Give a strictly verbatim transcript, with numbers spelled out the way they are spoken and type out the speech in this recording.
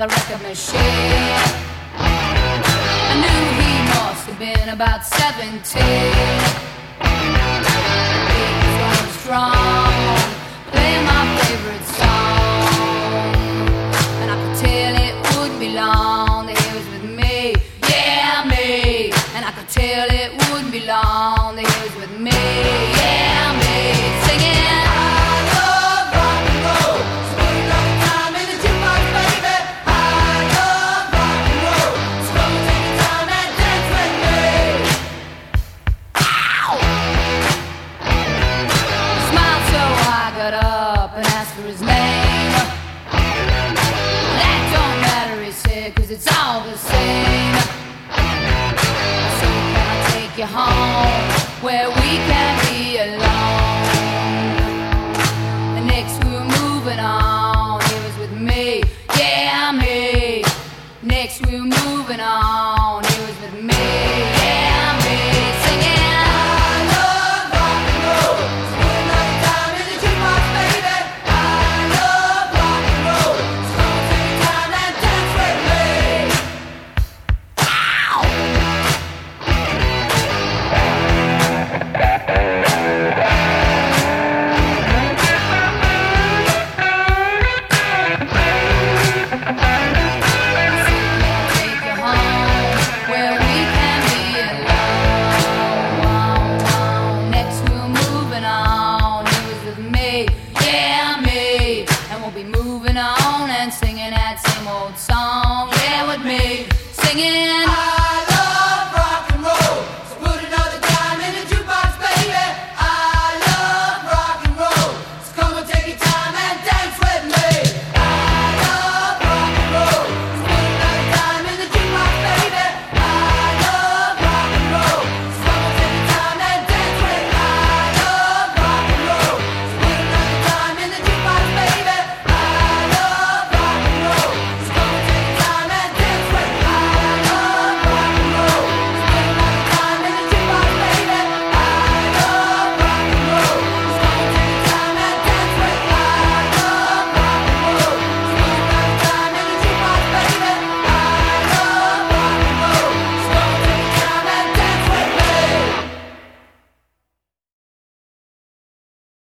the record machine. I knew he must have been about seventeen. He was going strong, playing my favorite song, and I could tell it wouldn't be long that he was with me, yeah me. And I could tell it wouldn't be long that he was with me, yeah me, singing. It's all the same. So can I take you home where we can be alone? And next we were moving on. He was with me, yeah me. Next we were moving on. He was with me, yeah me. Singing. Singing that same old song, yeah, with me, singing. I